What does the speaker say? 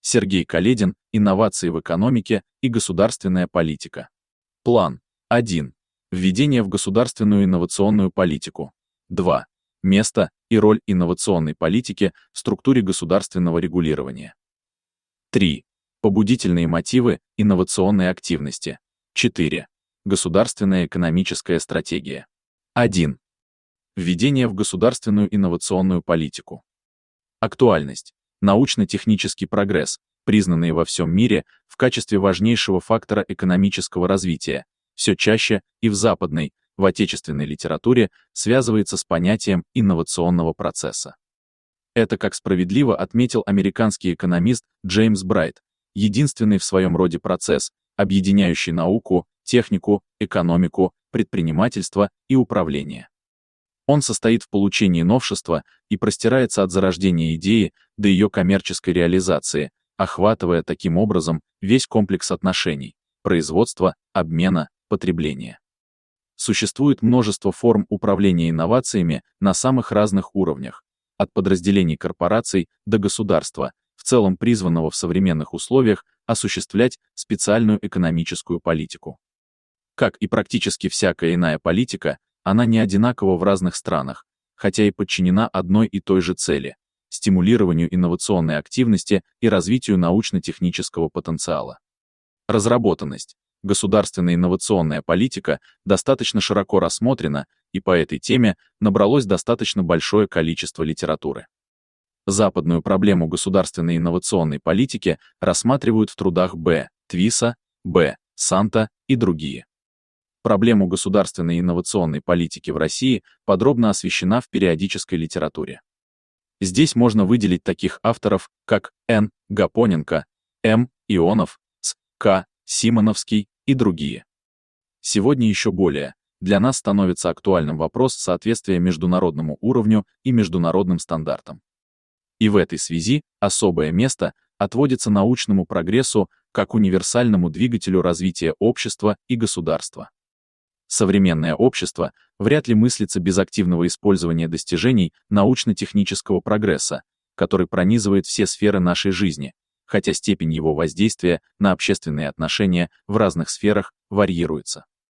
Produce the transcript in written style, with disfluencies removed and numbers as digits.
Сергей Каледин. Инновации в экономике и государственная политика. План. 1. Введение в государственную инновационную политику. 2. Место и роль инновационной политики в структуре государственного регулирования. 3. Побудительные мотивы инновационной активности. 4. Государственная экономическая стратегия. 1. Введение в государственную инновационную политику. Актуальность. Научно-технический прогресс, признанный во всем мире в качестве важнейшего фактора экономического развития, все чаще и в западной, в отечественной литературе связывается с понятием инновационного процесса. Это, как справедливо отметил американский экономист Джеймс Брайт, единственный в своем роде процесс, объединяющий науку, технику, экономику, предпринимательство и управление. Он состоит в получении новшества и простирается от зарождения идеи до ее коммерческой реализации, охватывая таким образом весь комплекс отношений – производства, обмена, потребления. Существует множество форм управления инновациями на самых разных уровнях, от подразделений корпораций до государства, в целом призванного в современных условиях осуществлять специальную экономическую политику. Как и практически всякая иная политика, она не одинакова в разных странах, хотя и подчинена одной и той же цели – стимулированию инновационной активности и развитию научно-технического потенциала. Разработанность. Государственная инновационная политика достаточно широко рассмотрена, и по этой теме набралось достаточно большое количество литературы. Западную проблему государственной инновационной политики рассматривают в трудах Б. Твиса, Б. Санта и другие. Проблема государственной инновационной политики в России подробно освещена в периодической литературе. Здесь можно выделить таких авторов, как Н. Гапоненко, М. Ионов, С. К. Симоновский и другие. Сегодня еще более для нас становится актуальным вопрос соответствия международному уровню и международным стандартам. И в этой связи особое место отводится научному прогрессу как универсальному двигателю развития общества и государства. Современное общество вряд ли мыслится без активного использования достижений научно-технического прогресса, который пронизывает все сферы нашей жизни, хотя степень его воздействия на общественные отношения в разных сферах варьируется.